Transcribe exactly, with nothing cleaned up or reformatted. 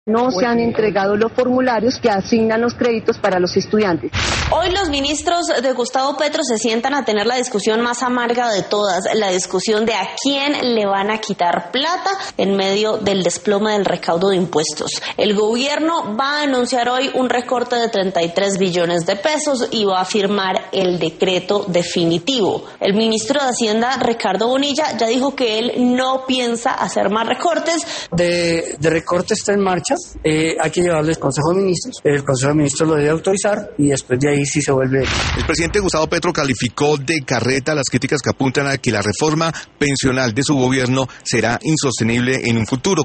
No se han entregado los formularios que asignan los créditos para los estudiantes. Hoy los ministros de Gustavo Petro se sientan a tener la discusión más amarga de todas, la discusión de a quién le van a quitar plata en medio del desplome del recaudo de impuestos. El gobierno va a anunciar hoy un recorte de treinta y tres billones de pesos y va a firmar el decreto definitivo. El ministro de Hacienda, Ricardo Bonilla, ya dijo que él no piensa hacer más recortes. De, de recorte está en marcha. Eh, hay que llevarlo al Consejo de Ministros, el Consejo de Ministros lo debe autorizar y después de ahí sí se vuelve. El presidente Gustavo Petro calificó de carreta las críticas que apuntan a que la reforma pensional de su gobierno será insostenible en un futuro.